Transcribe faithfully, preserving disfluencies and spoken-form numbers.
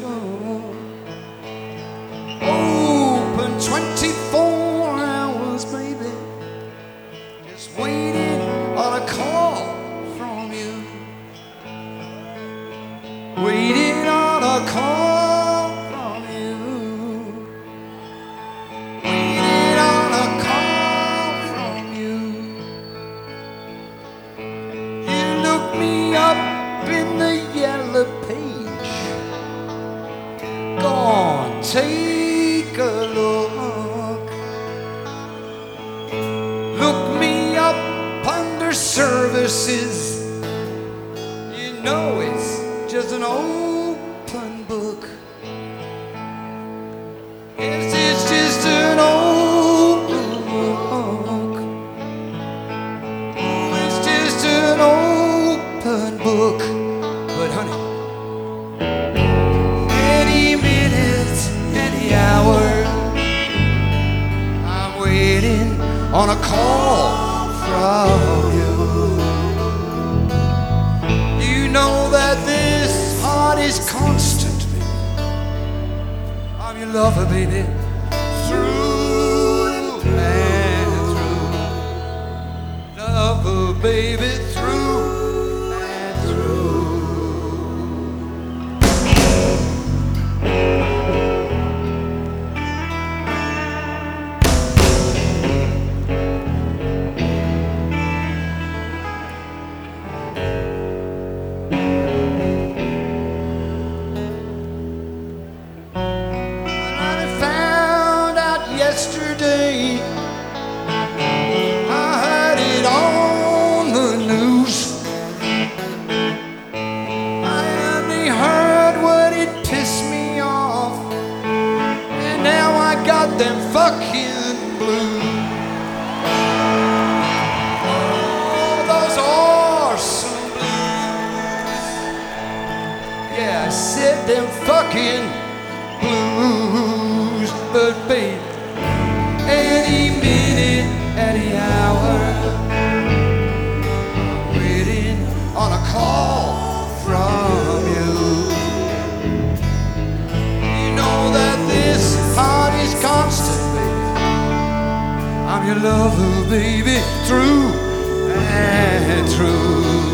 Open twenty-four hours, baby, just waiting on a call from you. Waiting on a call from you. Waiting on a call from you. You look me up in the yellow page. Go on, take a look. Look me up under services. You know it's just an open book. Yes, it's just an open book. Oh, it's just an open book. But honey, any minute, any hour, I'm waiting on a call from you. You know that this heart is constant, baby. I'm your lover, baby, through and through. Lover, baby, through and through. Yesterday, I heard it on the news. I only heard what it pissed me off, and now I got them fucking blues. Oh, those are some blues. Yeah, I said them fucking blues, but baby, any minute, any hour, waiting on a call from you. You know that this heart is constant, baby. I'm your lover, baby, through and through.